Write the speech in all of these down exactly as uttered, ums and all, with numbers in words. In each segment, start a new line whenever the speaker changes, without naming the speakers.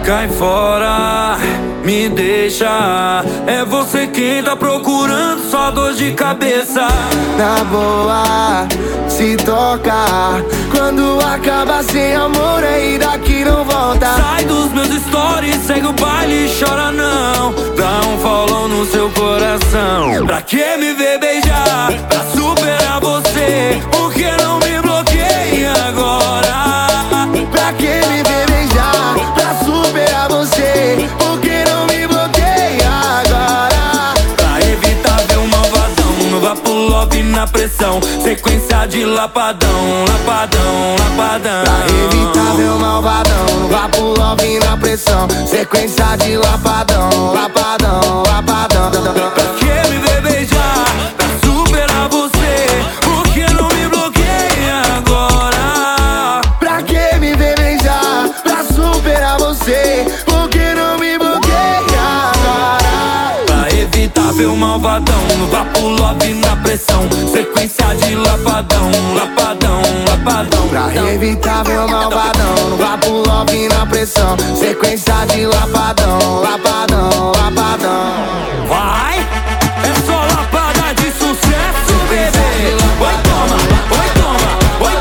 Cai fora, me deixa. É você quem tá procurando, só dor de cabeça.
Na boa, se toca. Quando acaba sem amor, aí daqui não volta.
Sai dos meus stories, segue o baile e chora não. Dá um follow no seu coração. Pra que me ver beijar? Pra superar você. Por que não me bloqueia agora?
Pra que me ver beijar? Pra superar você. Por que não me bloqueia agora?
Pra evitar ver o malvadão, no vapo love na pressão. Sequência de lapadão, lapadão, lapadão.
Pra evitar ver o malvadão, no vapo love na pressão. Sequência de lapadão, lapadão, lapadão.
Pra que me ver beijar? Pra superar você. Por que não me bloqueia agora?
Pra que me ver beijar? Pra superar você. Por que não me bloqueia agora?
Pra evitar ver o malvadão, no vapo love na pressão. Sequência de lapadão, lapadão, lapadão.
Pra evitar ver o malvadão, no vapo love na pressão. Sequência de lapadão, lapadão, lapadão.
Vai! É só lapada de sucesso, bebê! Oi, toma! Oi, toma! Oi,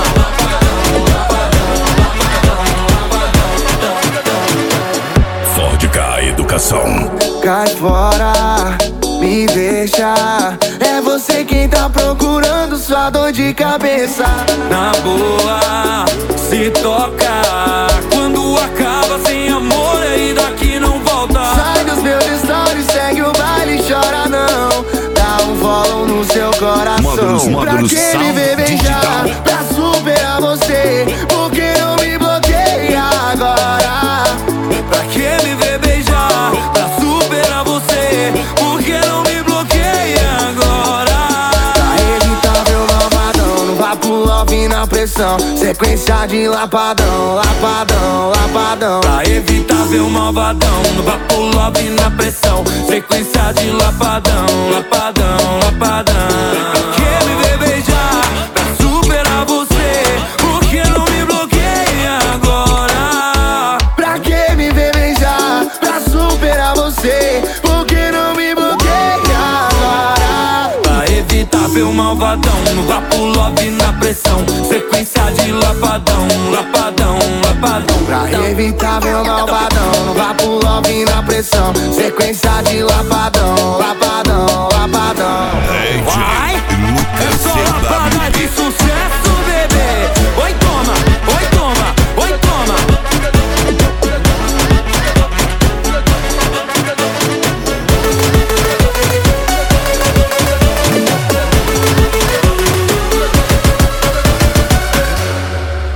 toma!
Ford K Educação.
Cai fora, me deixa. É você quem tá procurando, sua dor de cabeça.
Na boa, se toca. Quando acaba sem amor, aí daqui não volta.
Sai dos meus stories, segue o baile e chora não. Dá um follow no seu coração.
Módulos, módulos,
pra que me ver beijar?
digital.
Pra superar você. Por que não me bloqueia agora?
Pra que me ver beijar? Pra superar você. Por que não me bloqueia agora?
Pra evitar ver o malvadão, no vapo love na pressão. Sequência de lapadão, lapadão, lapadão.
Pra evitar ver o malvadão, no vapo love na pressão. Sequência de lapadão, lapadão, lapadão. Pra que me ver beijar? Pra superar você. Por que não me bloqueia agora?
Pra que me ver beijar? Pra superar você. Por que não me bloqueia agora?
Pra evitar ver o malvadão, no vapo love na pressão. Sequência de lapadão, lapadão, lapadão.
Pra evitar ver o malvadão, no vapo love na pressão. Sequência de lapadão, lapadão, lapadão.
Vai!